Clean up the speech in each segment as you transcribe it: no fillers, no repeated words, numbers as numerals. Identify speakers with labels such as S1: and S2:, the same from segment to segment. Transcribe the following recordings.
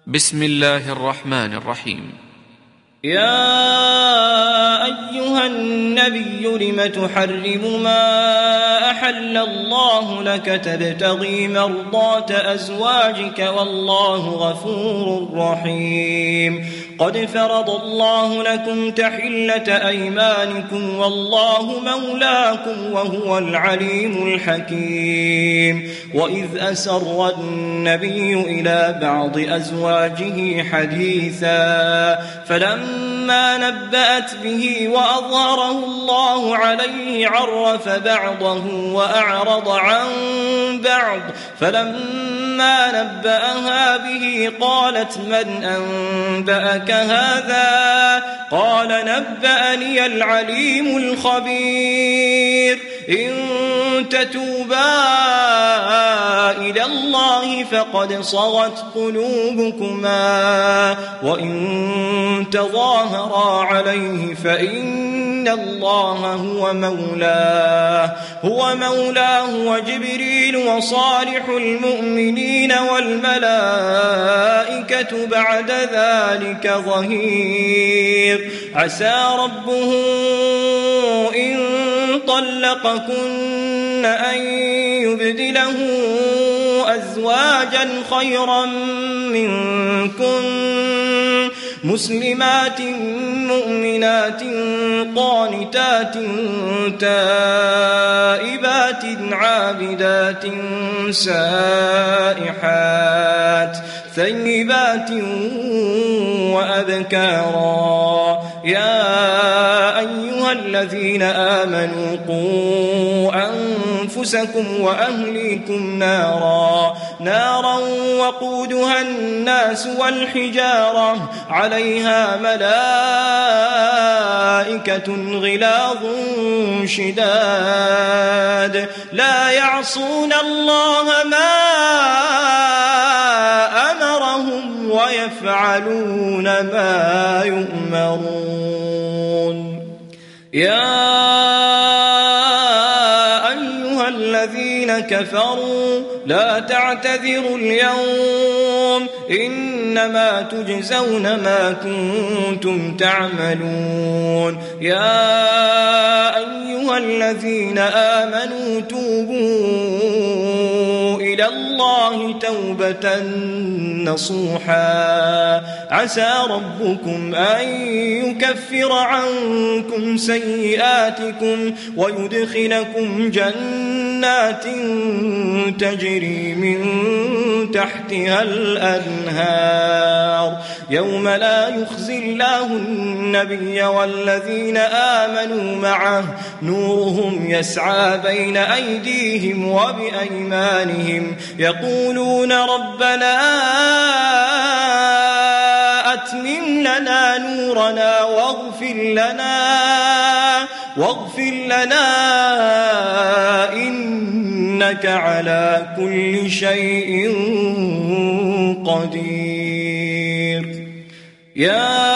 S1: بسم الله الرحمن الرحيم.
S2: يا أيها النبي لم تحرم ما أحل الله لك تبتغي مرضات أزواجك والله غفور رحيم. قد فرض الله لكم تحلة أيمانكم والله مولاكم وهو العليم الحكيم. وإذ أسر النبي إلى بعض أزواجه حديثا فلما نبأت به وأظهره الله عليه عرف بعضه وأعرض عن بعض فلما نبأها به قالت من أنبأك هذا؟ قال نبأني العليم الخبير. إن تتوبا إلى الله فقد صغت قلوبكما وإن تظاهرا عليه فإن الله هو مولاه وجبريل وصالح المؤمنين والملائكة بعد ذلك ظهير. عسى ربه إن طلقكن أن يبدله أزواجا خيرا منكن مسلمات مؤمنات قانتات تائبات عابدات سائحات ثيبات وأبكارا. يا أيها الذين آمنوا قوا أنفسكم وأهليكم نارا وقودها الناس والحجارة عليها ملائكة غلاظ شداد لا يعصون الله ما أمرهم ويفعلون ما يؤمرون. يا أيها الذين كفروا لا تعتذروا اليوم إنما تجزون ما كنتم تعملون. يا أيها الذين آمنوا توبوا إلى الله توبة نصوحا عسى ربكم أن يكفر عنكم سيئاتكم ويدخلكم جنات تجري من تحتها الأنهار يوم لا يخزي الله النبي والذين آمنوا معه نورهم يسعى بين أيديهم وبأيمانهم يقولون ربنا أتمم لنا نورنا واغفر لنا إنك على كل شيء قدير. يا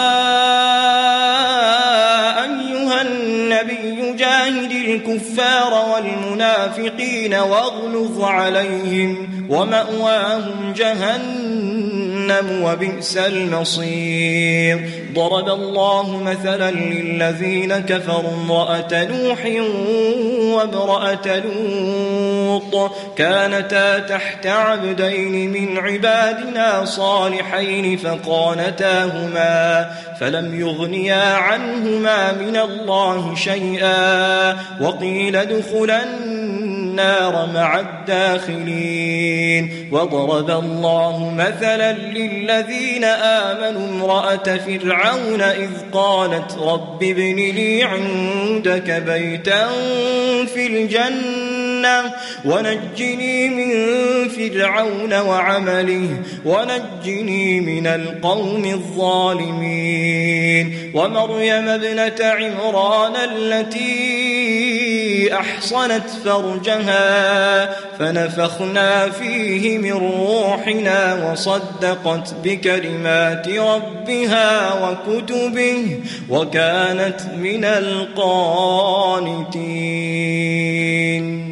S2: أيها النبي جاهد الكفار والمنافقين واغلظ عليهم ومأواهم جهنم وبئس المصير. ضرب الله مثلا للذين كفروا امرأة نوح وامرأة لوط كانتا تحت عبدين من عبادنا صالحين فخانتاهما فلم يغنيا عنهما من الله شيئا وقيل ادخلا النار مع الداخلين. وضرب الله مثلا للذين آمنوا امرأة فرعون إذ قالت رب ابن لي عندك بيتا في الجنة ونجني من فرعون وعمله ونجني من القوم الظالمين. ومريم ابنة عمران التي أحصنت فرجها فنفخنا فيه من روحنا وصدقت بكلمات ربها وكتبه وكانت من القانتين.